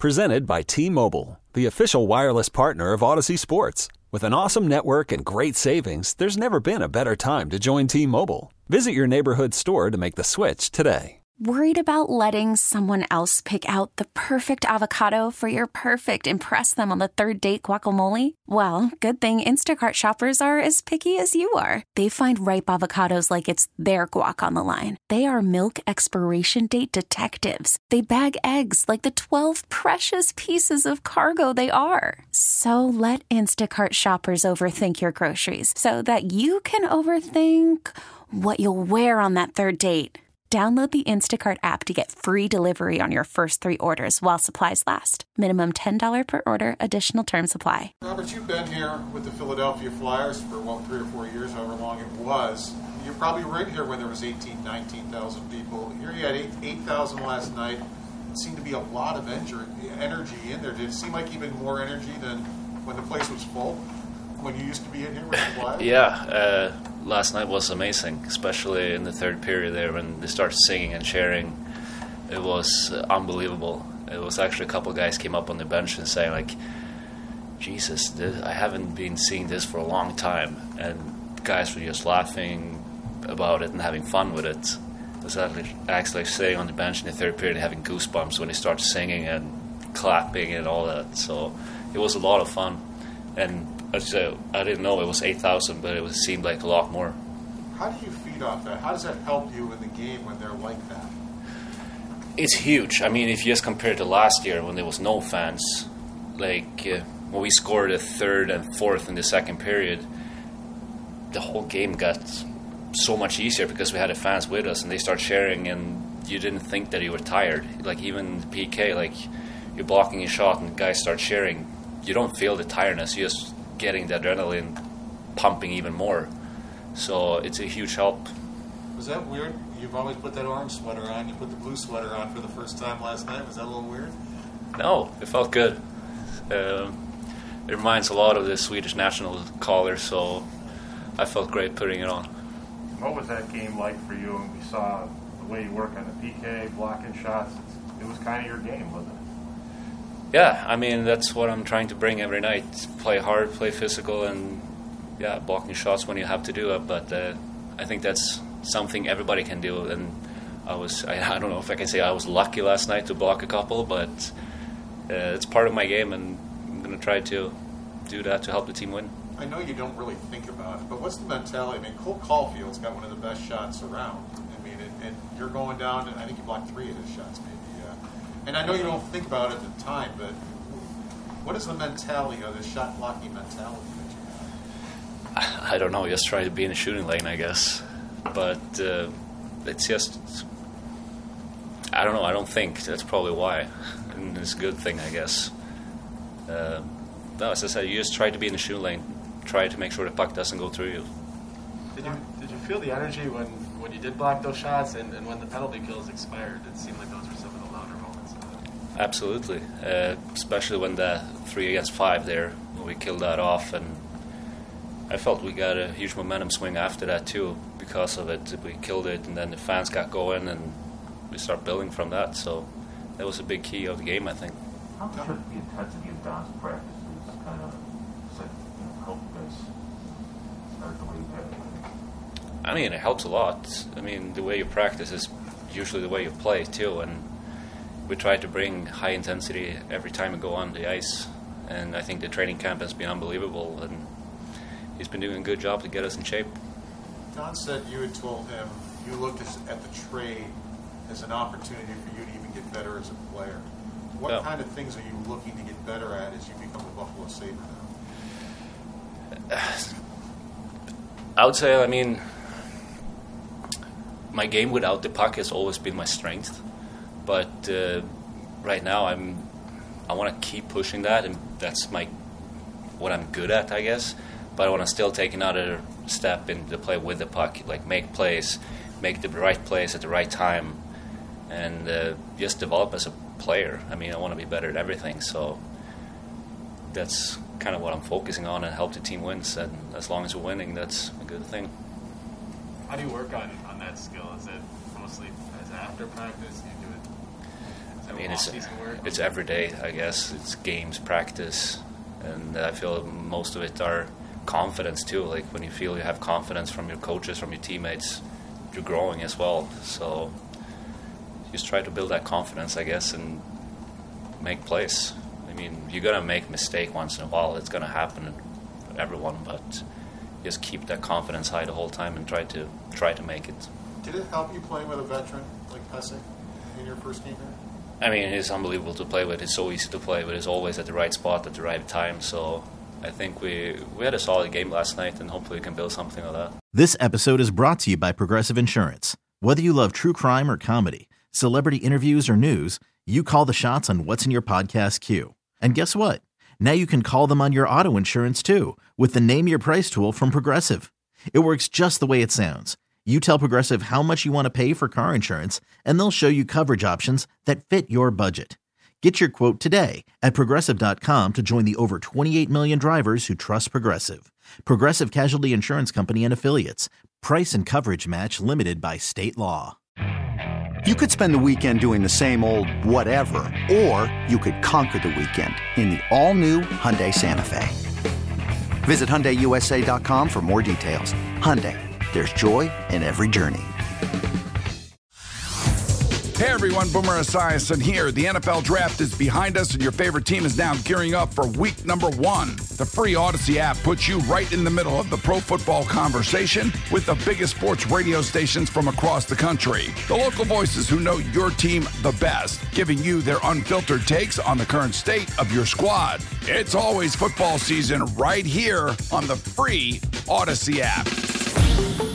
Presented by T-Mobile, the official wireless partner of Odyssey Sports. With an awesome network and great savings, there's never been a better time to join T-Mobile. Visit your neighborhood store to make the switch today. Worried about letting someone else pick out the perfect avocado for your perfect impress them on the third date guacamole? Well, good thing Instacart shoppers are as picky as you are. They find ripe avocados like it's their guac on the line. They are milk expiration date detectives. They bag eggs like the 12 precious pieces of cargo they are. So let Instacart shoppers overthink your groceries so that you can overthink what you'll wear on that third date. Download the Instacart app to get free delivery on your first 3 orders while supplies last. Minimum $10 per order. Additional terms apply. Robert, you've been here with the Philadelphia Flyers for, 3 or 4 years, however long it was. You're probably right here when there was 18,000, 19,000 people. Here you had 8,000 last night. It seemed to be a lot of energy in there. Did it seem like even more energy than when the place was full? When you used to be in here with the Flyers? Yeah, last night was amazing, especially in the third period there when they started singing and cheering. It was unbelievable. It was actually a couple of guys came up on the bench and saying, like, Jesus, I haven't been seeing this for a long time. And guys were just laughing about it and having fun with it. I was actually sitting on the bench in the third period and having goosebumps when they started singing and clapping and all that. So it was a lot of fun. And I didn't know it was 8,000, but it seemed like a lot more. How do you feed off that? How does that help you in the game when they're like that? It's huge. I mean, if you just compare it to last year when there was no fans, like when we scored a third and fourth in the second period, the whole game got so much easier because we had the fans with us and they start cheering and you didn't think that you were tired. Like even the PK, like you're blocking a shot and the guys start cheering, you don't feel the tiredness. You're just getting the adrenaline pumping even more. So it's a huge help. Was that weird? You've always put that orange sweater on. You put the blue sweater on for the first time last night. Was that a little weird? No, it felt good. It reminds a lot of the Swedish national color, so I felt great putting it on. What was that game like for you? And we saw the way you work on the PK, blocking shots. It was kind of your game, wasn't it? Yeah, I mean, that's what I'm trying to bring every night. Play hard, play physical, and, yeah, blocking shots when you have to do it. But I think that's something everybody can do. And I don't know if I can say I was lucky last night to block a couple, but it's part of my game, and I'm going to try to do that to help the team win. I know you don't really think about it, but what's the mentality? I mean, Cole Caulfield's got one of the best shots around. I mean, and you're going down, and I think you blocked 3 of his shots, maybe. And I know you don't think about it at the time, but what is the mentality of the shot blocking mentality that you have? I don't know. Just try to be in the shooting lane, I guess. But it's just, I don't know. I don't think. That's probably why. And it's a good thing, I guess. No, as I said, you just try to be in the shooting lane. Try to make sure the puck doesn't go through you. Did you feel the energy when you did block those shots and when the penalty kills expired? It seemed like those were some of the louder moments. Absolutely, especially when the 3 against 5 there, when we killed that off, and I felt we got a huge momentum swing after that too because of it. We killed it, and then the fans got going, and we start building from that. So that was a big key of the game, I think. How much of the intensity of Don's practice is kind of help you guys start the way you have? I mean, it helps a lot. I mean, the way you practice is usually the way you play too, and we try to bring high intensity every time we go on the ice, and I think the training camp has been unbelievable, and he's been doing a good job to get us in shape. Don said you had told him you looked at the trade as an opportunity for you to even get better as a player. What kind of things are you looking to get better at as you become a Buffalo Sabre now? I would say, I mean, my game without the puck has always been my strength. But right now, I want to keep pushing that, and that's what I'm good at, I guess. But I want to still take another step into play with the puck, like make plays, make the right plays at the right time, and just develop as a player. I mean, I want to be better at everything, so that's kind of what I'm focusing on and help the team win. And as long as we're winning, that's a good thing. How do you work on that skill? Is it mostly as after practice? Do you do it I mean, it's every day, I guess. It's games, practice, and I feel most of it are confidence too. Like when you feel you have confidence from your coaches, from your teammates, you're growing as well. So just try to build that confidence, I guess, and make plays. I mean, you're gonna make a mistake once in a while. It's gonna happen for everyone, but just keep that confidence high the whole time and try to make it. Did it help you playing with a veteran like Pesek in your first game here? I mean, he's unbelievable to play with. He's so easy to play with. He's always at the right spot at the right time. So I think we had a solid game last night, and hopefully we can build something of that. This episode is brought to you by Progressive Insurance. Whether you love true crime or comedy, celebrity interviews or news, you call the shots on what's in your podcast queue. And guess what? Now you can call them on your auto insurance too with the Name Your Price tool from Progressive. It works just the way it sounds. You tell Progressive how much you want to pay for car insurance, and they'll show you coverage options that fit your budget. Get your quote today at Progressive.com to join the over 28 million drivers who trust Progressive. Progressive Casualty Insurance Company and Affiliates. Price and coverage match limited by state law. You could spend the weekend doing the same old whatever, or you could conquer the weekend in the all-new Hyundai Santa Fe. Visit HyundaiUSA.com for more details. Hyundai, there's joy in every journey. Hey everyone, Boomer Esiason here. The NFL Draft is behind us and your favorite team is now gearing up for week number 1. The free Odyssey app puts you right in the middle of the pro football conversation with the biggest sports radio stations from across the country. The local voices who know your team the best, giving you their unfiltered takes on the current state of your squad. It's always football season right here on the free Odyssey app.